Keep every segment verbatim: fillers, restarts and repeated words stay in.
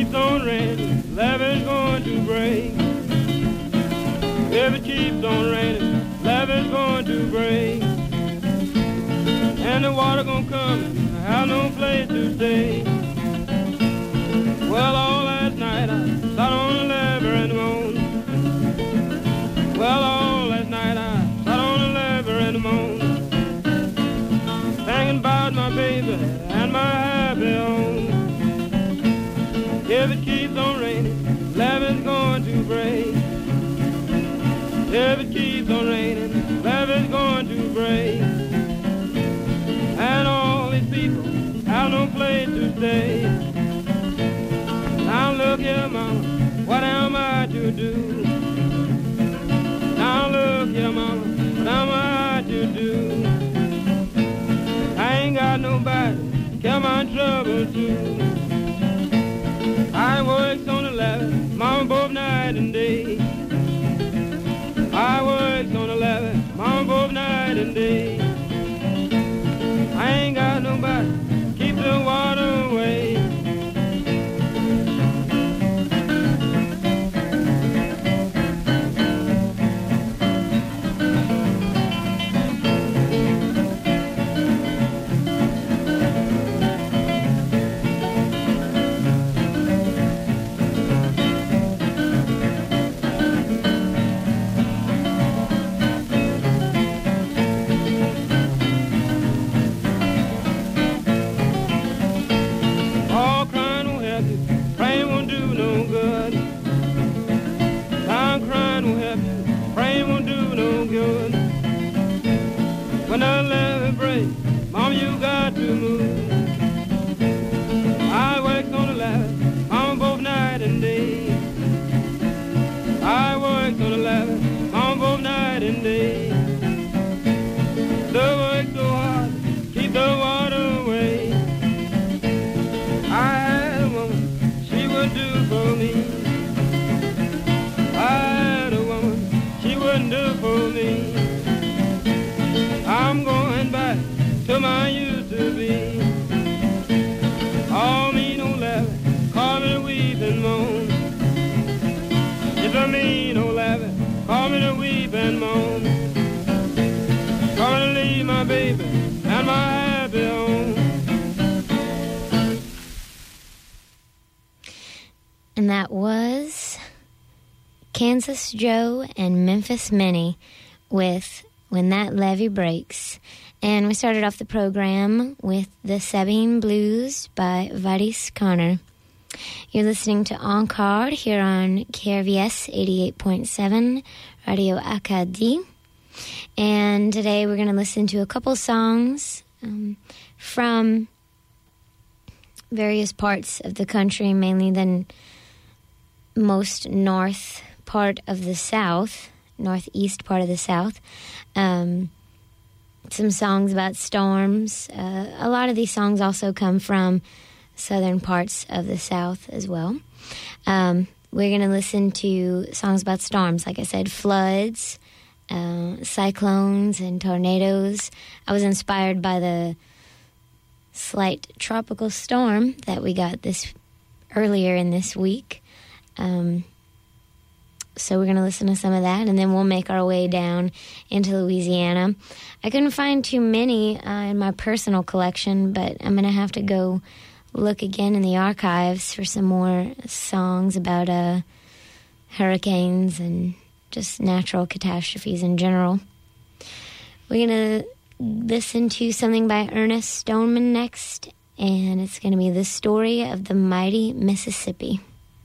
keeps on raining, levee's going to break. If it keeps on raining, levee's going to break. And the water gonna come and I have no place to stay. Well, all last night I sat on the levee and moaned. Well, all last night I sat on the levee and moaned, thinking about my baby and my happy home. If it keeps on raining, levee's going to break. If it keeps on raining, levee's going to break. And all these people have no place to stay. Now look here, mama, what am I to do? Now look here, mama, what am I to do? I ain't got nobody to care my trouble to. I works on the levee, mama, both night and day. I works on the levee, mama, both night and day. I ain't got nobody to keep the water away. When the levee breaks, mama, you got to move. I work on the levee, mama, both night and day. I work on the levee, mama, both night and day. The work so hard, keep the water away. I had a woman, she would do for me. I had a woman, she wouldn't do for me. I'm going back to my used to be. All me no levee, call me to weep and moan. If I mean no levee, call me to weep and moan. Gonna leave my baby and my happy home. And that was Kansas Joe and Memphis Minnie with When That Levee Breaks. And we started off the program with the Sabine Blues by Varis Connor. You're listening to Encore here on K R V S eighty-eight point seven Radio Acadie. And today we're going to listen to a couple songs um, from various parts of the country, mainly the most north part of the South, northeast part of the South. Um, some songs about storms. Uh, a lot of these songs also come from southern parts of the South as well. Um, we're going to listen to songs about storms, like I said, floods, uh, cyclones, and tornadoes. I was inspired by the slight tropical storm that we got this earlier in this week. Um So we're going to listen to some of that, and then we'll make our way down into Louisiana. I couldn't find too many uh, in my personal collection, but I'm going to have to go look again in the archives for some more songs about uh, hurricanes and just natural catastrophes in general. We're going to listen to something by Ernest Stoneman next, and it's going to be The Story of the Mighty Mississippi.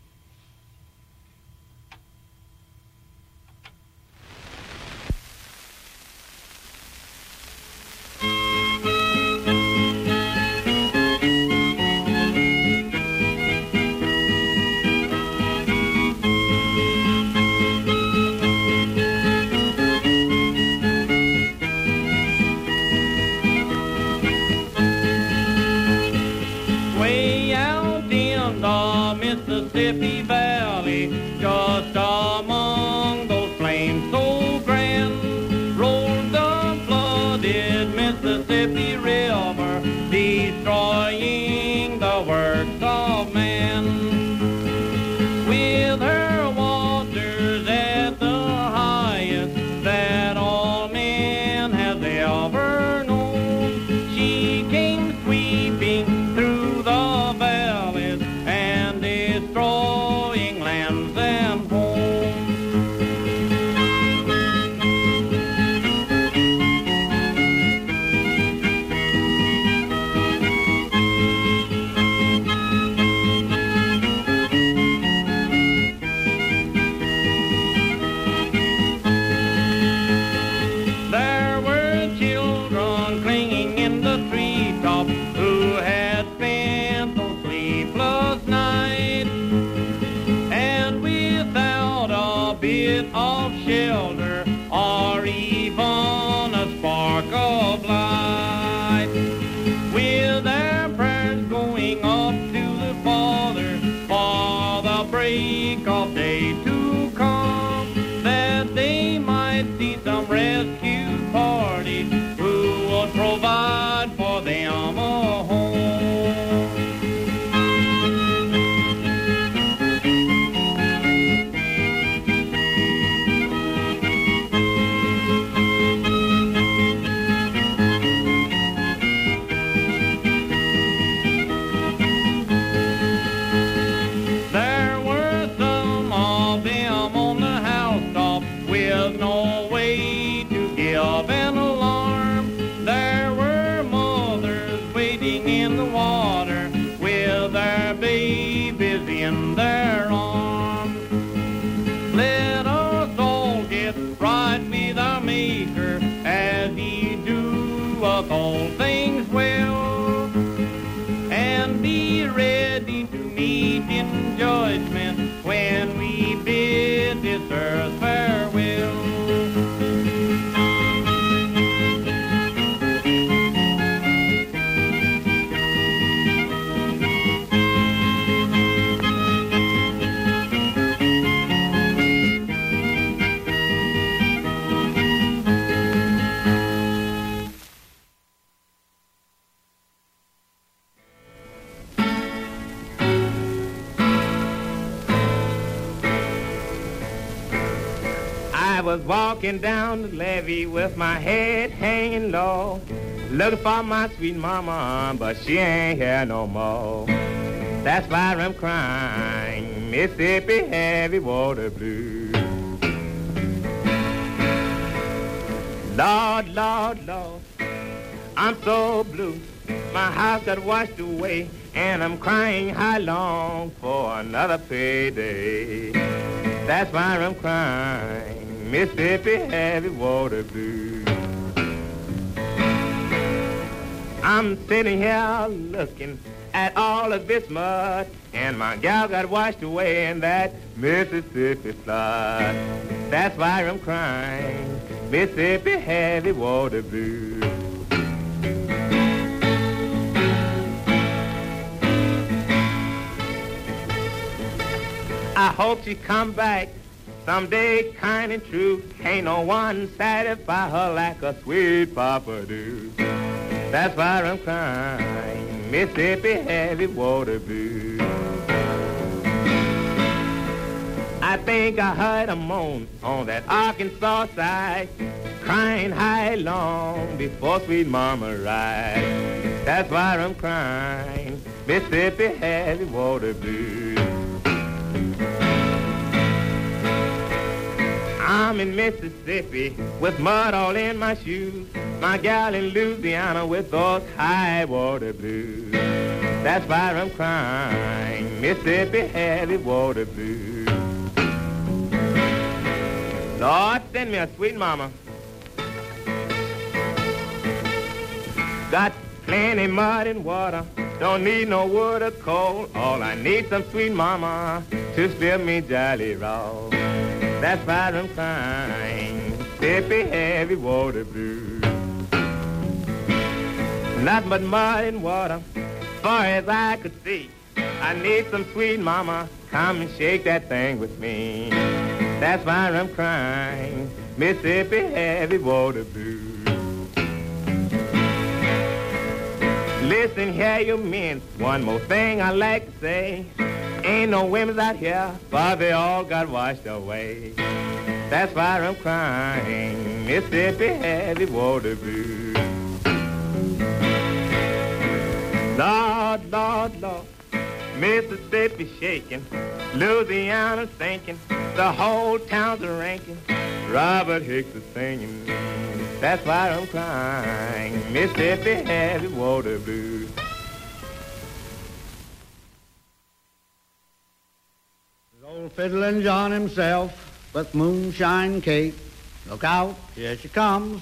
Mississippi Valley, just among those flames so grand, rolled the flooded Mississippi River, destroying the works of man. was walking down the levee with my head hanging low, looking for my sweet mama, but she ain't here no more. That's why I'm crying, Mississippi heavy water blues. Lord, Lord, Lord, I'm so blue. My house got washed away, and I'm crying how long for another payday. That's why I'm crying, Mississippi heavy water blues. I'm sitting here looking at all of this mud, and my gal got washed away in that Mississippi flood. That's why I'm crying, Mississippi heavy water blues. I hope she come back someday kind and true. Ain't no one satisfy her like a sweet papa do. That's why I'm crying, Mississippi heavy water blues. I think I heard a moan on that Arkansas side, crying high long before sweet mama arrived. That's why I'm crying, Mississippi heavy water blues. I'm in Mississippi with mud all in my shoes. My gal in Louisiana with those high water blues. That's why I'm crying, Mississippi heavy water blues. Lord, send me a sweet mama. Got plenty mud and water, don't need no wood or coal. All I need some sweet mama to spill me jolly roll. That's why I'm crying, Mississippi heavy water blues. Nothing but mud and water, far as I could see. I need some sweet mama, come and shake that thing with me. That's why I'm crying, Mississippi heavy water blues. Listen here, you men, one more thing I like to say. Ain't no women out here, but they all got washed away. That's why I'm crying, Mississippi heavy water blues. Lord, Lord, Lord, Mississippi shaking, Louisiana sinking, the whole town's a ranking, Robert Hicks is singing. That's why I'm crying, Mississippi heavy water blues. Old Fiddlin' John himself with Moonshine Kate. Look out, here she comes.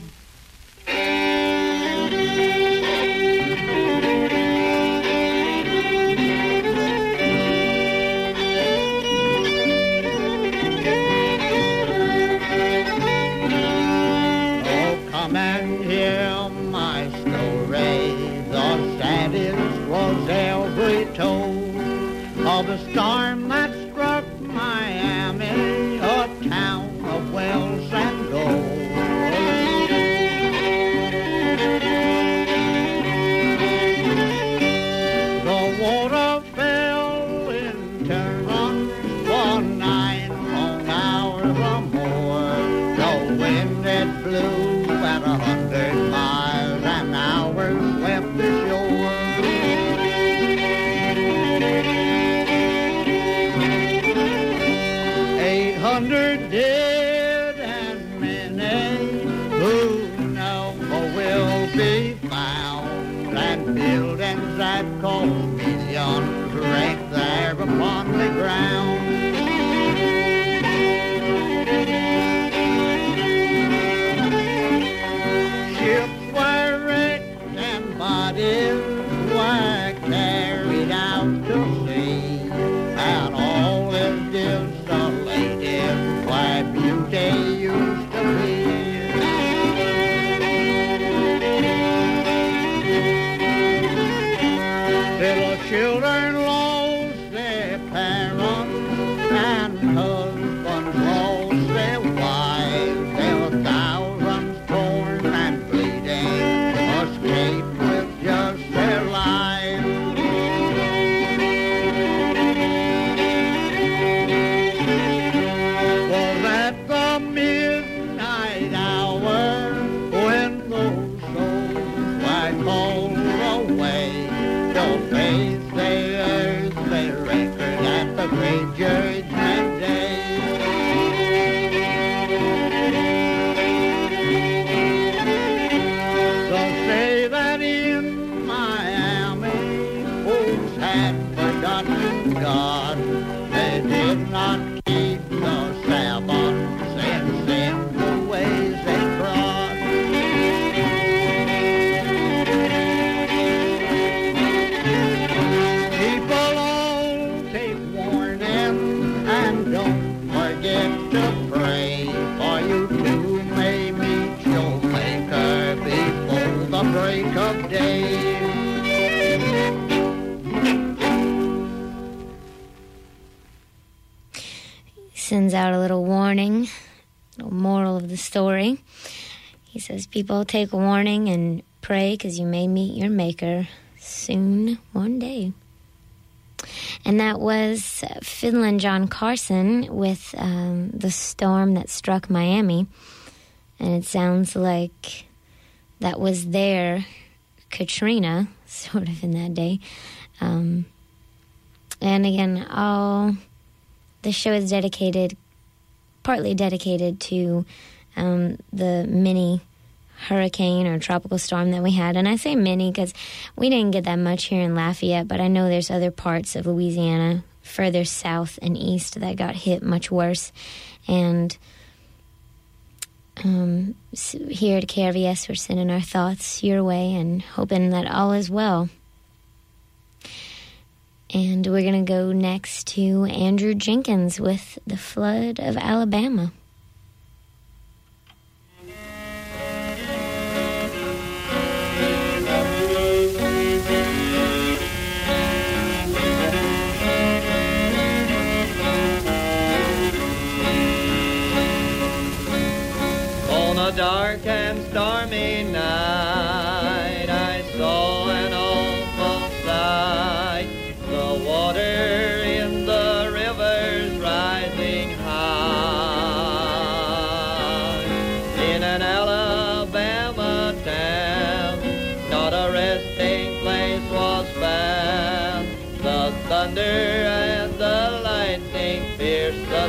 Oh, come and hear my story. The saddest was ever told of the storm that struck Miami, a town of wells and gold. The water fell in torrents for nine long hours or more. The wind it blew at a hundred miles an hour, swept the shore. Hundred dead and many who never will be found, and buildings that cost millions wrecked there upon the ground. Ships were wrecked and bodies were carried out to sea, and all is desolated where beauty used to be. Little children lost their parents, and husbands lost their wives. There were thousands torn and bleeding, escaped with just their lives. Was that the midnight face the earthly record at the great judgment day. So say that in Miami folks had forgotten God. They did not keep the Sabbaths and sinful ways they trod. People all take warning and don't forget to pray, for you too may meet your Maker before the break of day. Sends out a little warning, little moral of the story. He says, people take a warning and pray because you may meet your Maker soon one day. And that was Fiddlin' John Carson with um, the storm that struck Miami. And it sounds like that was their Katrina, sort of, in that day. Um, and again, all... The show is dedicated, partly dedicated to um, the mini hurricane or tropical storm that we had. And I say mini because we didn't get that much here in Lafayette, but I know there's other parts of Louisiana further south and east that got hit much worse. And um, here at K R V S, we're sending our thoughts your way and hoping that all is well. And we're going to go next to Andrew Jenkins with The Flood of Alabama. On a dark and stormy night, I saw an awful sight. The water in the rivers rising high. In an Alabama town, not a resting place was found. The thunder and the lightning pierced the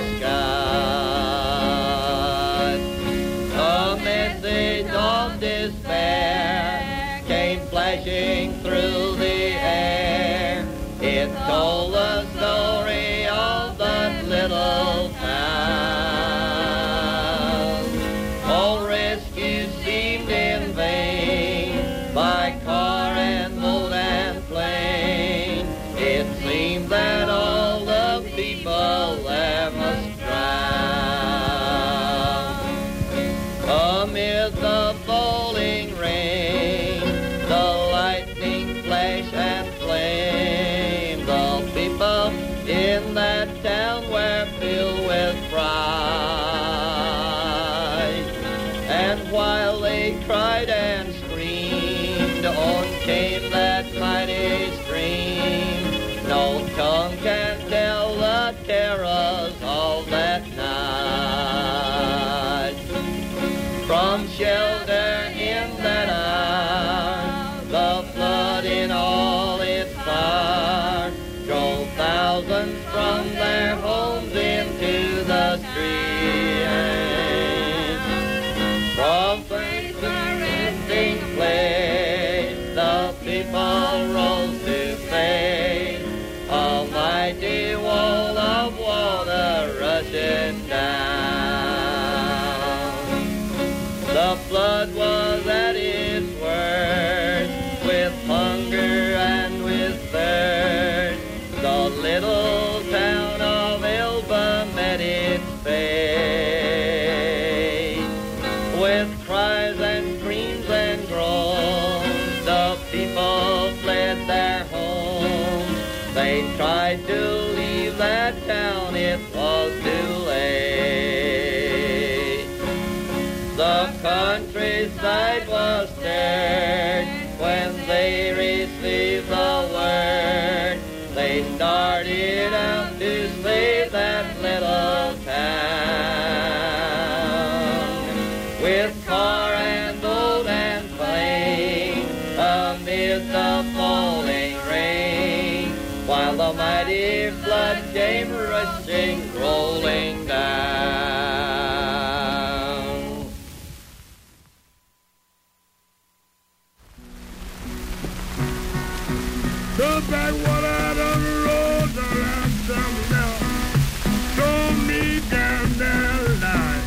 sky. A message of despair came flashing through the air. It told the story of that little town. All rescue seemed in vain by car and boat and plane. It seemed that all the people there must drown. Amid the falling rain, the lightning flash and flame, the people in that town were filled with pride. And while they cried and screamed, on came that mighty stream. No tongue can tell the terrors of that night. From shelter in that hour, the flood in all its power drove thousands from their homes into the streets. From faith to resting place, the people rose to faith. A mighty wall of water rushing down. The flood was at its worst, with hunger and with thirst. The little town of Elba met its fate. With cries and screams and groans, the people fled their homes. They tried to leave that town, it was too late. The countryside was stirred when they received the word. They started out to save that little town. With car and boat and plane, amid the falling rain, that came rushing, rolling down. The backwater on the road around some now. Throw me down that line.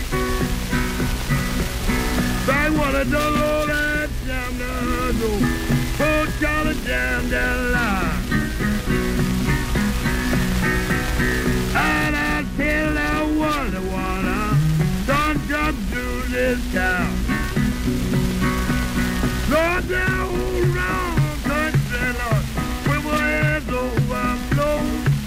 Backwater don't roll that down the road. Put Charlie down that line. And I tell that water, water, don't jump through this town. Lord, that whole round country, Lord, with my hands overflow.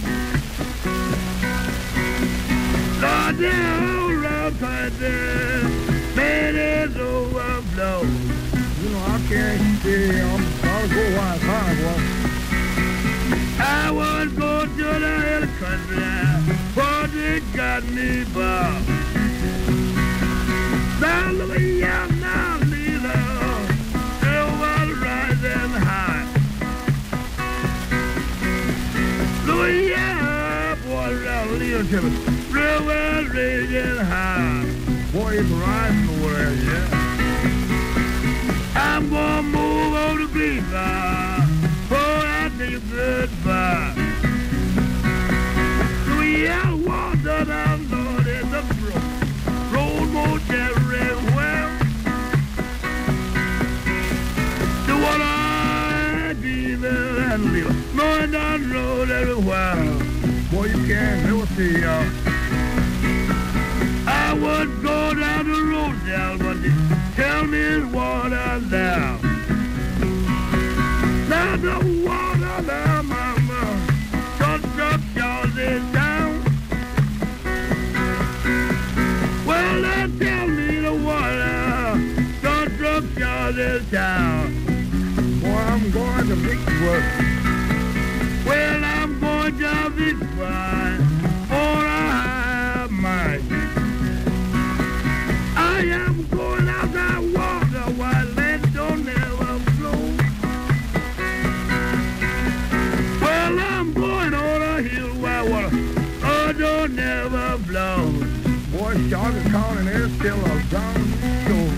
Lord, that whole round country, man, is overflow. You know, I can't stay. I'm, I'll go while it's hard, boy. I was going to the hill country, but it got me by. Now look at you now, Lila, it was rising high. Look at you, boy, now Lila, it was raging high. Boy, it's rising over there, yeah. I'm gonna move on the greenback. Oh, I say goodbye. So yeah, water down, Lord, in the brook. Road more very well. The water I deep and little. Going down the road every while. Boy, you can't never see, y'all. I would go down the road now, but they tell me it's water down. Now the water down, mama, don't drop yours is down. Well, they tell me the water, don't drop yours is down. Boy, I'm going to Vicksburg. Well, I'm going to Vicksburg, for I have mine. I am going out that water while land don't never flow. Well, I'm going on a hill where water oh, don't never flow. Boy, Charlotte County, there's still a ground store.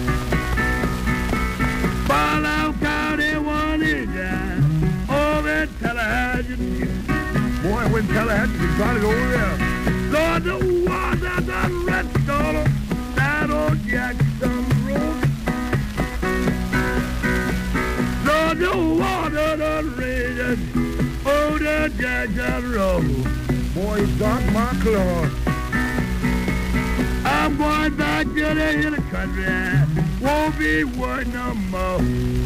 Barlow County, one is that over in Tallahatchie. Boy, when Tallahatchie, you got it over there. Lord, the water done red dollar. That old Jackson Road. Lord, the water done raging. Oh, the Jackson Road. Boy, you got my claws. I'm going back to the hill country. Won't be worth no more.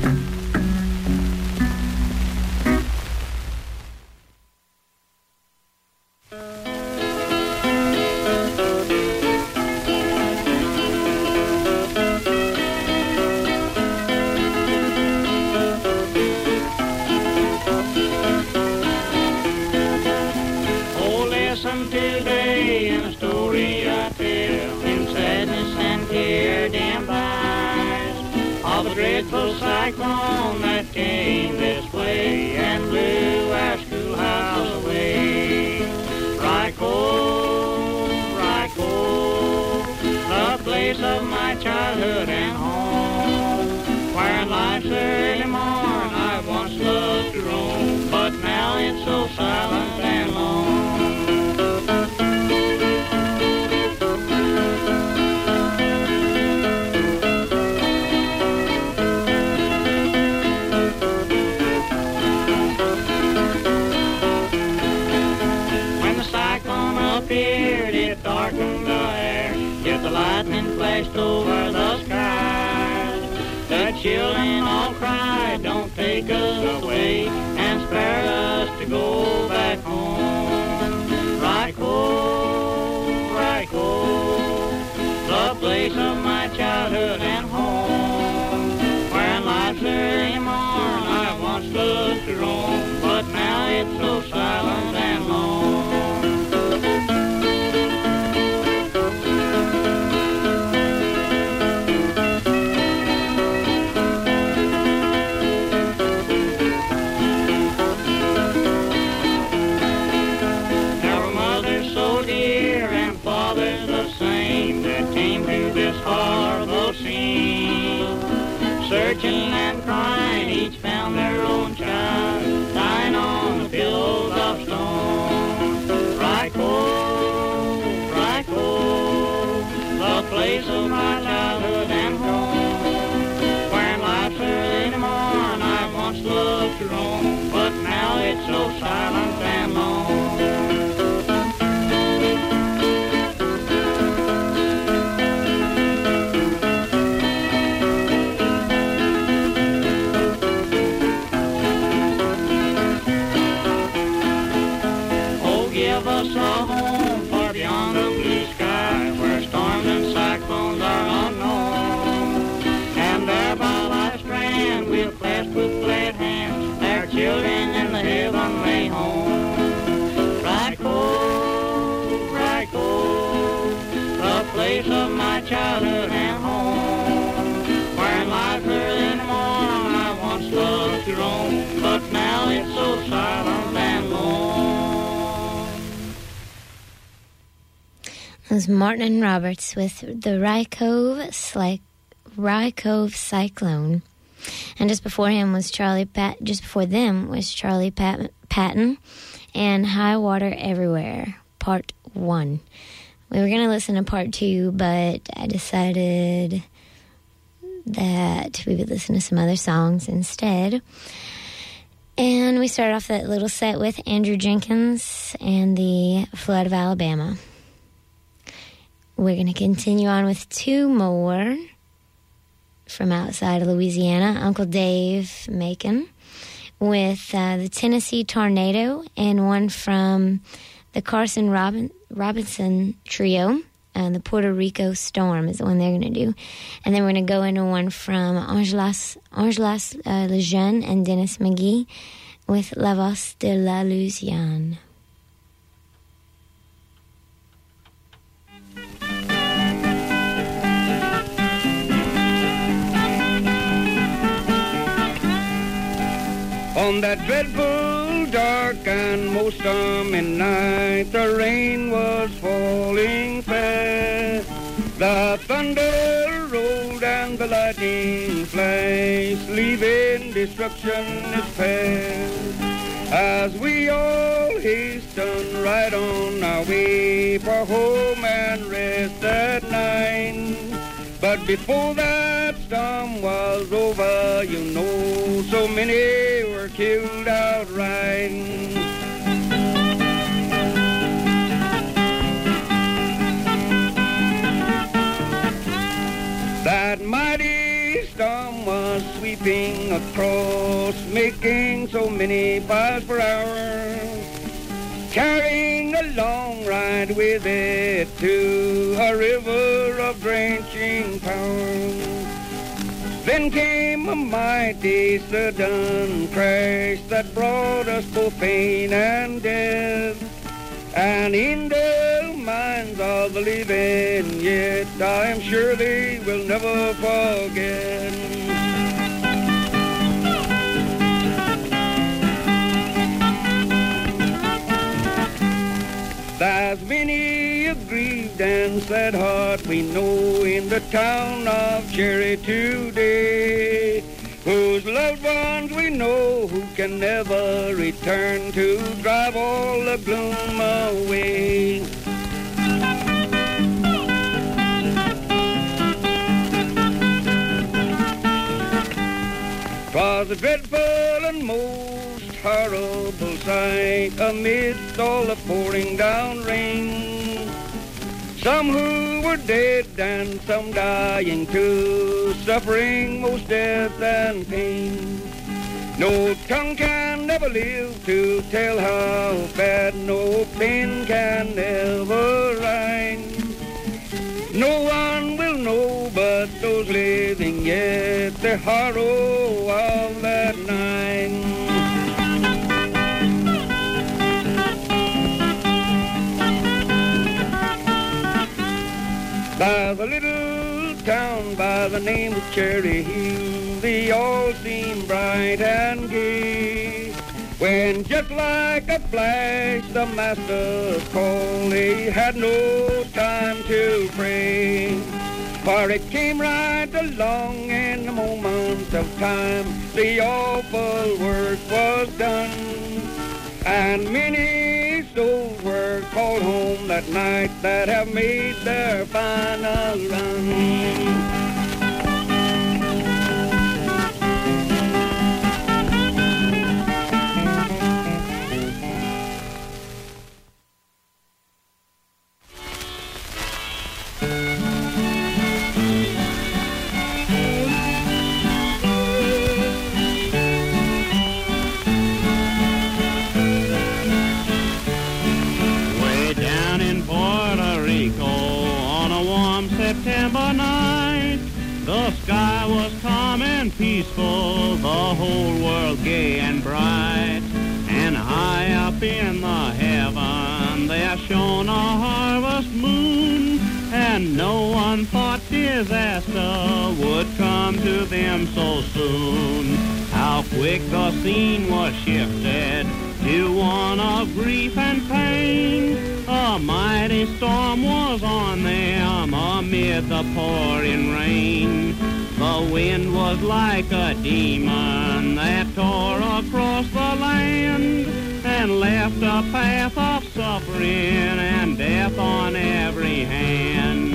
Dreadful cyclone that came this way and blew our schoolhouse away. Ryko, Ryko, the place of my childhood and home, where in life's early morn I once loved to roam, but now it's so silent and lone. It darkened the air, yet the lightning flashed over the skies. The children all cried, don't take us away and spare us to go back home. Ryko, Ryko, the place of my childhood and home, where in life's early morn I once loved to roam, but now it's so silent and lone. it's so silent and lone. Give us a home far beyond the blue sky, where storms and cyclones are unknown. And there by thy strand we'll clasp with glad hands their children in the heavenly home. Ryco, Ryco, the place of my childhood and home, where in life early in the morn I once loved to roam, but now it's so silent and lone. It was Martin and Roberts with the Rye Cove, Sli- Rye Cove Cyclone. And just before him was Charlie Pat. Just before them was Charlie Pat- Patton and High Water Everywhere, Part One. We were going to listen to Part Two, but I decided that we would listen to some other songs instead. And we started off that little set with Andrew Jenkins and the Flood of Alabama. We're going to continue on with two more from outside of Louisiana. Uncle Dave Macon with uh, the Tennessee Tornado, and one from the Carson Robin- Robinson Trio, uh, the Puerto Rico Storm is the one they're going to do. And then we're going to go into one from Angelas, Angelas uh, Lejeune and Dennis McGee with La Voix de la Louisiane. On that dreadful, dark, and most stormy night, the rain was falling fast. The thunder rolled and the lightning flashed, leaving destruction its path. As we all hastened right on our way for home and rest at night. But before that storm was over, you know, so many were killed outright. That mighty storm was sweeping across, making so many miles per hour, carrying a long ride with it to a river of drenching power. Then came a mighty sudden crash that brought us both pain and death. And in the minds of the living yet, I am sure they will never forget. There's many a grieved and sad heart we know in the town of Cherry today, whose loved ones we know who can never return to drive all the gloom away. 'Twas a dreadful and most horrible sight amidst all the pouring down rain. Some who were dead and some dying too, suffering most death and pain. No tongue can never live to tell how bad, no pen can ever write. No one will know but those living yet the horror of that night. There's a little town by the name of Cherry Hill, they all seem bright and gay, when just like a flash the master called, they had no time to pray. For it came right along in a moment of time, the awful work was done, and many souls were called home that night that have made their final run. was calm and peaceful, the whole world gay and bright. And high up in the heaven there shone a harvest moon, and no one thought disaster would come to them so soon. How quick the scene was shifted to one of grief and pain. A mighty storm was on them amid the pouring rain. The wind was like a demon that tore across the land and left a path of suffering and death on every hand.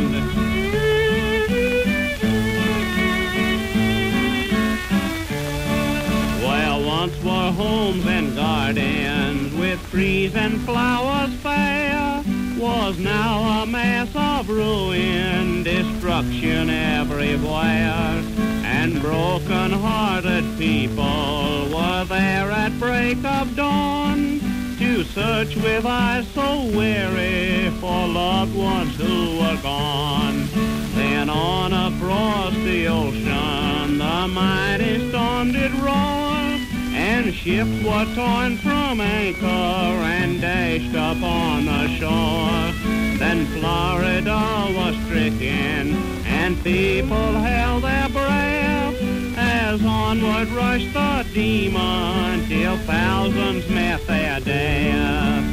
Well, once were homes and gardens with trees and flowers fair, was now a mass of ruin, destruction everywhere. And broken-hearted people were there at break of dawn to search with eyes so weary for loved ones who were gone. Then on across the ocean the mighty storm did roar, and ships were torn from anchor and dashed upon the shore. Then Florida was stricken, and people held their breath as onward rushed the demon till thousands met their death.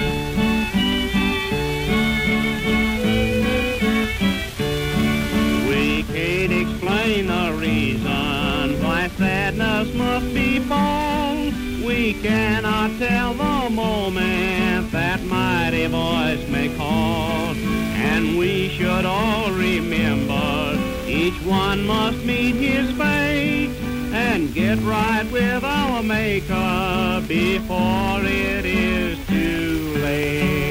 We can't explain the reason why sadness must befall. We cannot tell the moment that mighty voice may call. And we should all remember each one must meet his fate and get right with our Maker before it is too late.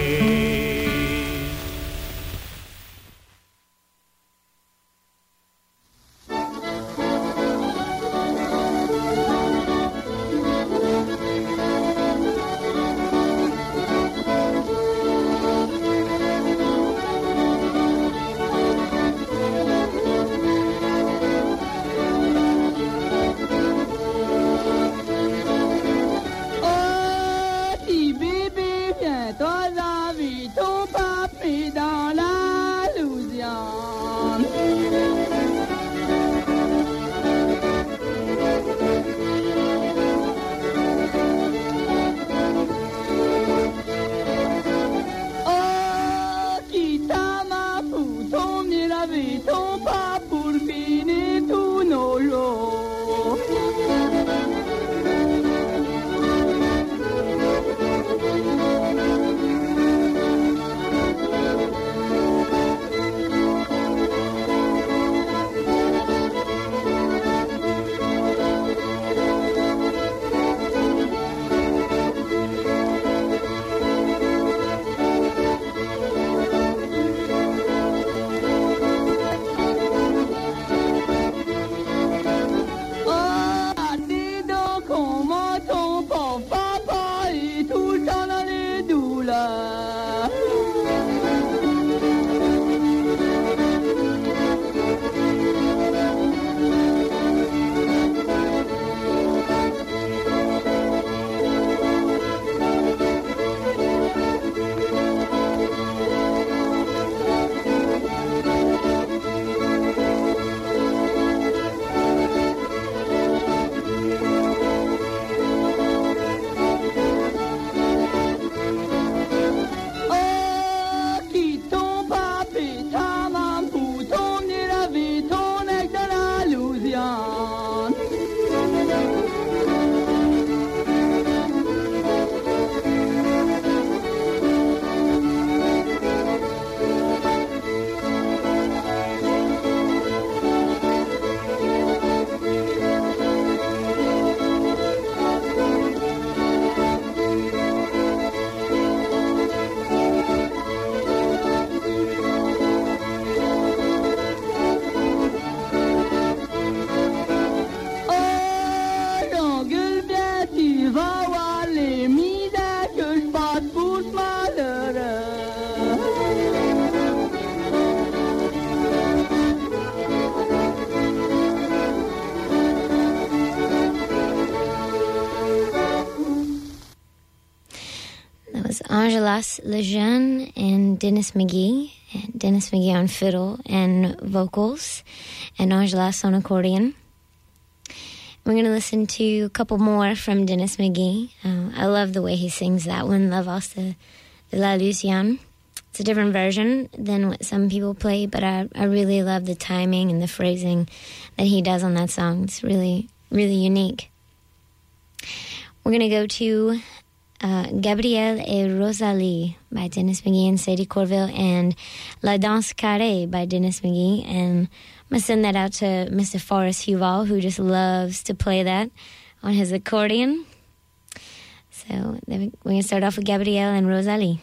Angelas Lejeune and Dennis McGee. And Dennis McGee on fiddle and vocals, and Angelas on accordion. We're going to listen to a couple more from Dennis McGee. Uh, I love the way he sings that one, La Valse de, de la Louisiane. It's a different version than what some people play, but I, I really love the timing and the phrasing that he does on that song. It's really, really unique. We're going to go to uh, Gabrielle et Rosalie by Dennis McGee and Sadie Corville, and La Danse Carrée by Dennis McGee. And I'm going to send that out to Mister Forrest Huval, who just loves to play that on his accordion. So we're going to start off with Gabrielle and Rosalie.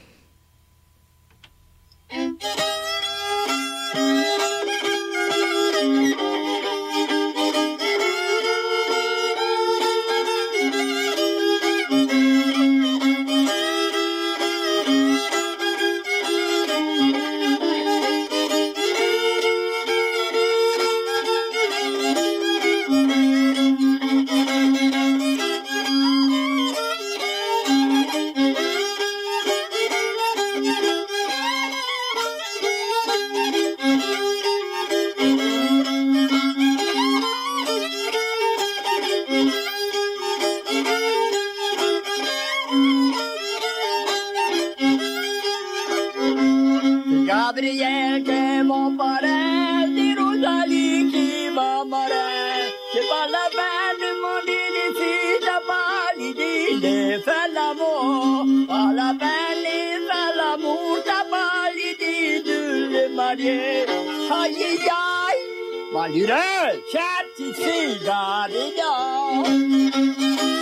Gabriel che è mon parent, di Rosalie qui m'amore. C'est pas la peine de m'en dire ici, t'as pas l'idée de faire l'amour. Pas la peine de faire l'amour, t'as pas l'idée de le marier. Aïe aïe aïe, malheureux, chat ici, Gabriel.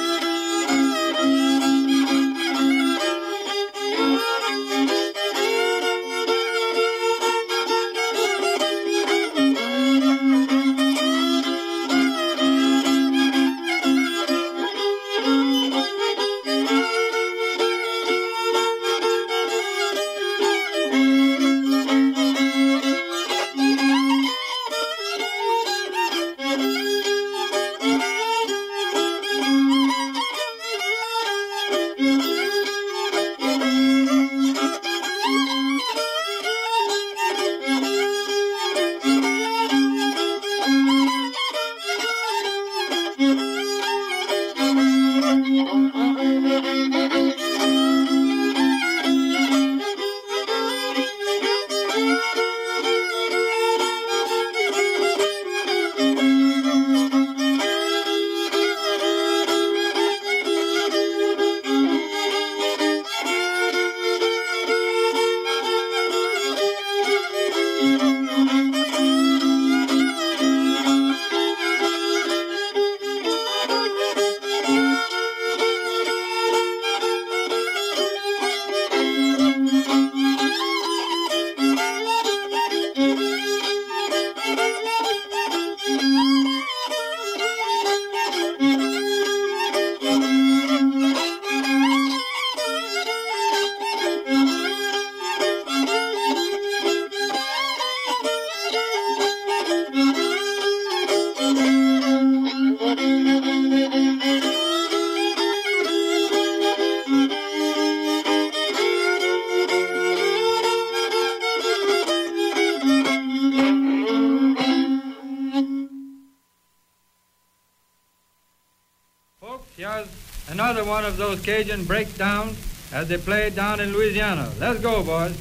Another one of those Cajun breakdowns as they play down in Louisiana. Let's go, boys.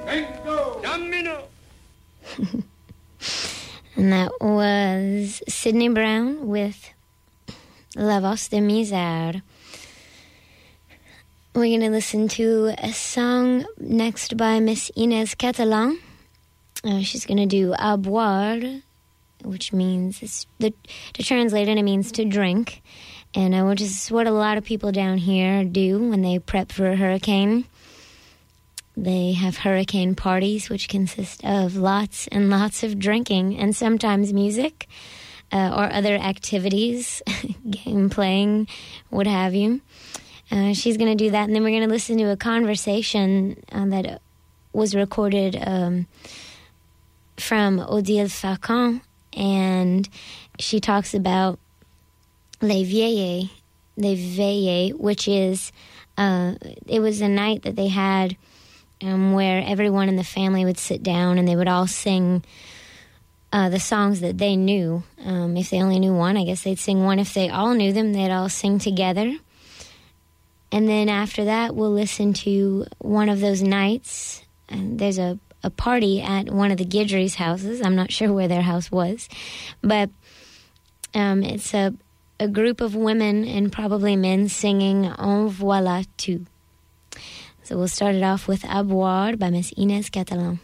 Bingo! Domino! And that was Sidney Brown with La Voz de Misère. We're going to listen to a song next by Miss Inez Catalan. Uh, she's going to do à boire, which means, it's the, to translate it, it means to drink. And uh, which is what a lot of people down here do when they prep for a hurricane. They have hurricane parties, which consist of lots and lots of drinking and sometimes music uh, or other activities, game playing, what have you. Uh, she's going to do that, and then we're going to listen to a conversation uh, that was recorded um, from Odile Facon, and she talks about Les Veillées, Les Veillées, which is, uh, it was a night that they had Um, where everyone in the family would sit down and they would all sing uh, the songs that they knew. Um, if they only knew one, I guess they'd sing one. If they all knew them, they'd all sing together. And then after that, we'll listen to one of those nights. And there's a, a party at one of the Guidry's houses. I'm not sure where their house was. But um, it's a, a group of women and probably men singing En Voilà Tout. So we'll start it off with À boire by Miss Inez Catalan.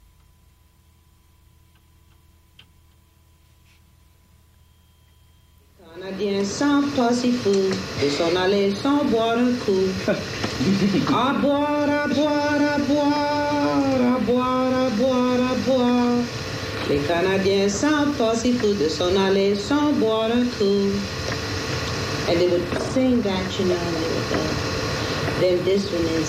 Canadien sans pas si fou, de s'en aller sans boire un coup. À boire, à boire, à boire, à boire, à boire, à boire. Les Canadiens sans pas si fou, de s'en aller sans boire un coup. And they would sing that, you know, they would, uh, then this one is,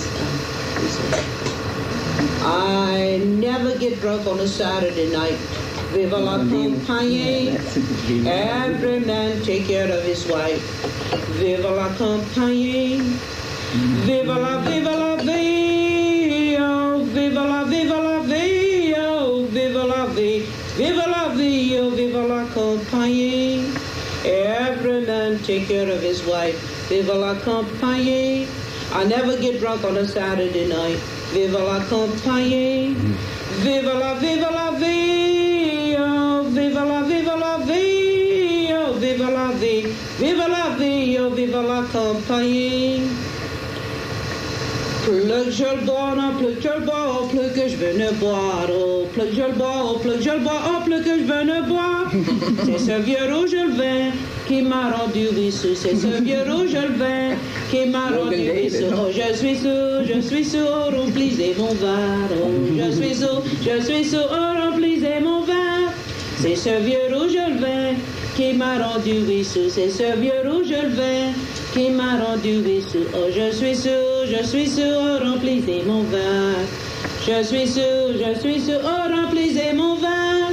um, I never get drunk on a Saturday night. Vive la campagne. Every man take care of his wife. Vive la campagne. Vive la, vive la vie. Oh, vive la, vive la vie. Oh, vive la vie. Vive la vie. Oh, vive la campagne. Every man take care of his wife. Vive la campagne. I never get drunk on a Saturday night. Vive la campagne. Vive la, vive la vie. Oh, vive la, vive la vie. Oh, vive la vie. Vive la vie. Oh, vive la campagne. Plus que je le bois, non, plus que je le bois, oh, plus que je veux ne boire. Oh, plus que je le bois, oh, plus que je le bois, oh, plus que je veux ne boire. C'est ce vieux rouge le vin qui m'a rendu vissou. C'est ce vieux rouge le vin qui m'a rendu vissou. Oh, je suis sous, je suis sous, oh, remplissez mon verre. Oh, je suis sous, je suis sous, oh, remplissez mon verre. C'est ce vieux rouge le vin qui m'a rendu vissou. C'est ce vieux rouge le vin qui m'a rendu vissou. Oh, je suis sous, je suis sous, oh, remplissez mon verre. Je suis sous, je suis sous, oh, remplissez mon verre.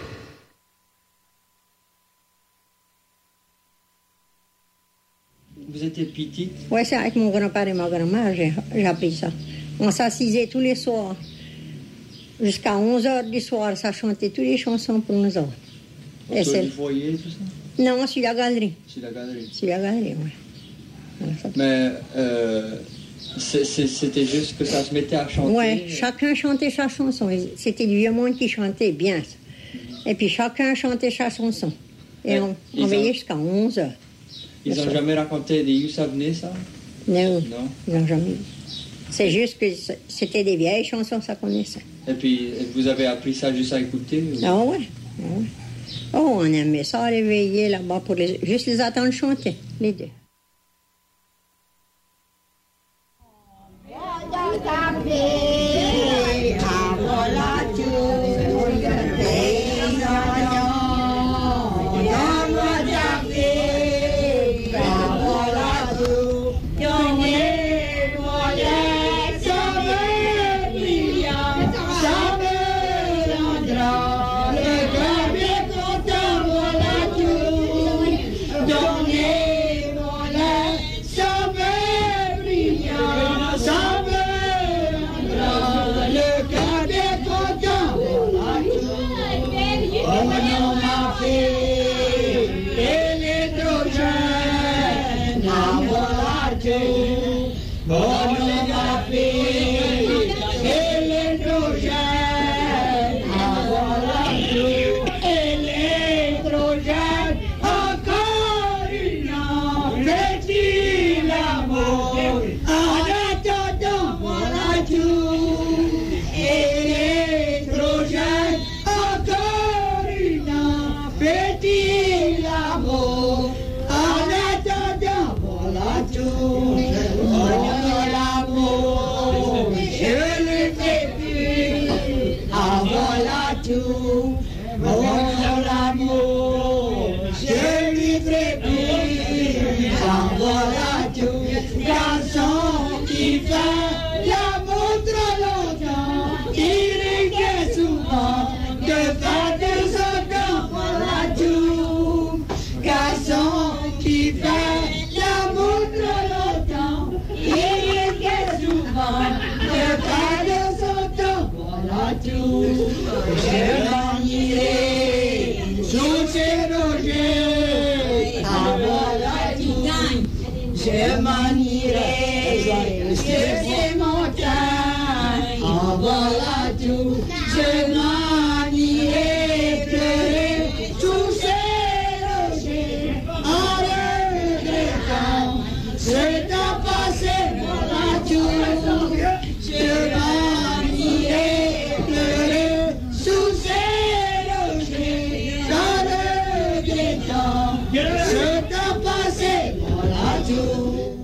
Vous étiez petite? Oui, c'est avec mon grand-père et ma grand-mère, j'ai, j'ai appris ça. On s'assisait tous les soirs. Jusqu'à onze heures du soir, ça chantait toutes les chansons pour nous autres. Et c'est le foyer, tout ça? Non, sur la galerie. Sur la galerie? Sur la galerie, oui. Mais euh, c'est, c'est, c'était juste que ça se mettait à chanter? Oui, chacun chantait sa chanson. C'était du vieux monde qui chantait bien. Et puis chacun chantait sa chanson. Et ouais, on, on veillait ont... jusqu'à onze heures. Ils n'ont jamais raconté des Youssa venait, ça? Non, non, ils n'ont jamais. C'est juste que c'était des vieilles chansons, ça connaissait. Et puis, vous avez appris ça juste à écouter? Ou... Ah oui. Ah ouais. Oh, on aimait ça, réveiller là-bas, pour les, juste les attendre chanter, les deux. électrogène, ah voilà tout, électrogène, encore une petit l'amour, en attendant voilà tout, électrogène, encore une petit l'amour, en attendant voilà tout, oh l'amour, je le fais plus, ah voilà tout, oh l'amour, je lui ferai plus, ah voilà tout, garçon qui fait l'amour trop longtemps, il regrette souvent de faire des autres, voilà tout, garçon qui fait l'amour trop longtemps, il regrette souvent de faire des autres, voilà tout, je m'en irai sous ces rochers, ah voilà tout, je m'en irai sur ces montagnes, ah voilà tout, je m'en irai pleurer sous ces rochers, en regrettant ce temps passé, voilà tout, je m'en irai pleurer sous ces rochers, en regrettant ce temps passé, voilà tout.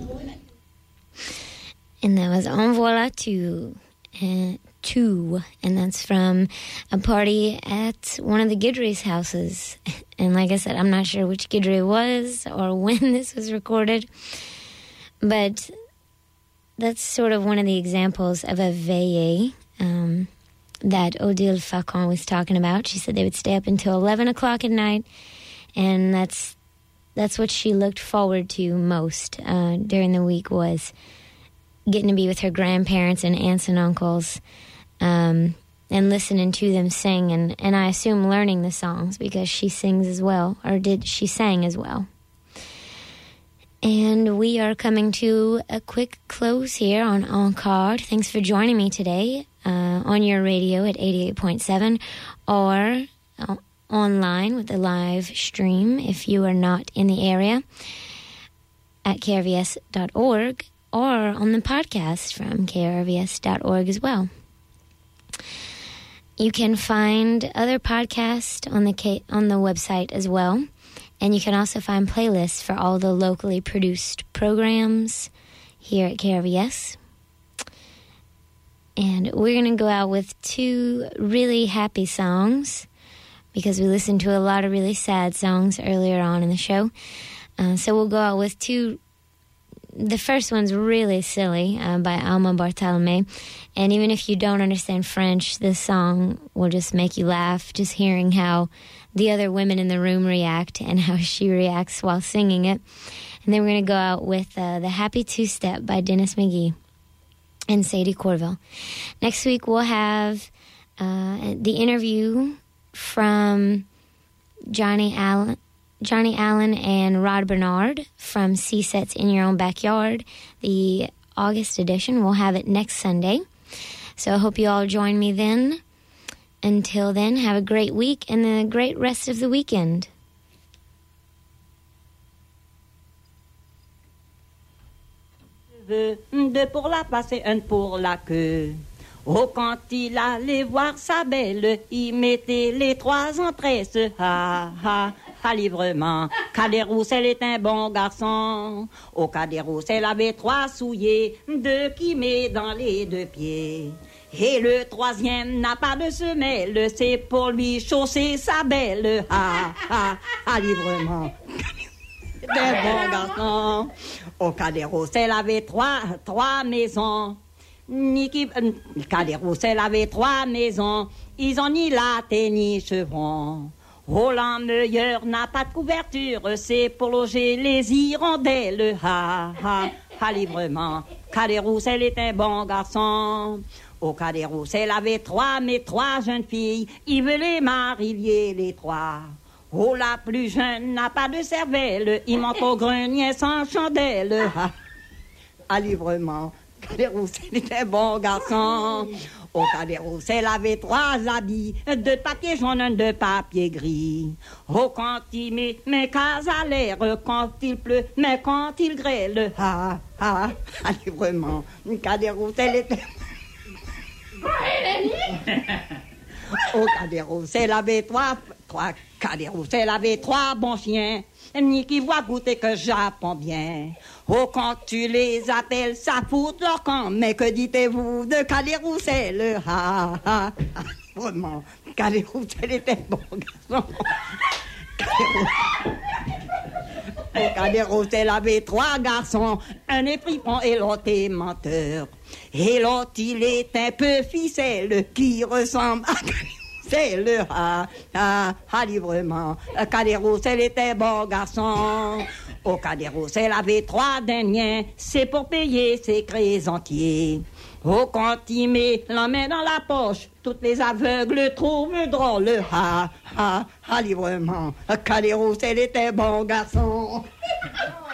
And that was En Voilà Two, uh, two, and that's from a party at one of the Guidry's houses. And like I said, I'm not sure which Guidry it was or when this was recorded, but that's sort of one of the examples of a veillée um, that Odile Facon was talking about. She said they would stay up until eleven o'clock at night, and that's that's what she looked forward to most uh, during the week, was getting to be with her grandparents and aunts and uncles, um, and listening to them sing, and, and I assume learning the songs, because she sings as well, or did she sang as well. And we are coming to a quick close here on Encore. Thanks for joining me today uh, on your radio at eighty-eight point seven, or uh, online with the live stream if you are not in the area at K R V S dot org, or on the podcast from K R V S dot org as well. You can find other podcasts on the K- on the website as well, and you can also find playlists for all the locally produced programs here at K R V S. And we're going to go out with two really happy songs, because we listened to a lot of really sad songs earlier on in the show. Uh, so we'll go out with two. The first one's really silly, uh, by Alma Bartolome. And even if you don't understand French, this song will just make you laugh, just hearing how the other women in the room react and how she reacts while singing it. And then we're going to go out with uh, The Happy Two-Step by Dennis McGee and Sadie Corville. Next week we'll have uh, the interview from Johnny Allen. Johnny Allen and Rod Bernard from C-Sets in Your Own Backyard. The August edition, we'll have it next Sunday. So I hope you all join me then. Until then, have a great week and a great rest of the weekend. Deux pour la place et un pour la queue. Oh, quand il allait voir sa belle, il mettait les trois en tresse. Ha, ha, ha, librement. Cadet-Roussel est un bon garçon. Oh, Cadet-Roussel avait trois souliers, deux qui met dans les deux pieds. Et le troisième n'a pas de semelle, c'est pour lui chausser sa belle. Ha, ha, ha, librement. Un bon garçon. Oh, Cadet-Roussel avait trois, trois maisons. Niki, euh, Cadet-Roussel avait trois maisons, ils ont ni latte ni chevron. Roland Meilleur n'a pas de couverture, c'est pour loger les hirondelles. Ha, ha, ha, librement. Cadet-Roussel est un bon garçon. Au Cadet-Roussel avait trois, mais trois jeunes filles, il veut les marier les trois. Oh, la plus jeune n'a pas de cervelle, il monte au grenier sans chandelle. Ha, ha, librement. Cadet-Roussel était bon garçon. Au Cadet-Roussel avait trois habits, deux de papier jaune, un de papier gris. Oh, quand il met mes cases à l'air, quand il pleut, mais quand il grêle, ah, ah, allez, vraiment, Cadet-Roussel était... Au Cadet-Roussel avait trois, trois, Cadet-Roussel avait trois bons chiens, ni qui voient goûter que j'apprends bien. Oh, quand tu les appelles, ça fout leur camp. Mais que dites-vous de Cadet-Roussel? Ah, ah, ah, vraiment, Cadet-Roussel était bon garçon. Oh, Cadet-Roussel avait trois garçons, un est fripon et l'autre est menteur. Et l'autre, il est un peu ficelle qui ressemble à Cadet-Roussel. Ah, ah, ah, librement, Cadet-Roussel était bon garçon. Au Cadet-Roussel avait trois derniers, c'est pour payer ses créanciers. Oh, quand il met la main dans la poche, toutes les aveugles trouvent drôle. Ah, ah, ah, librement, Cadet-Roussel était bon garçon.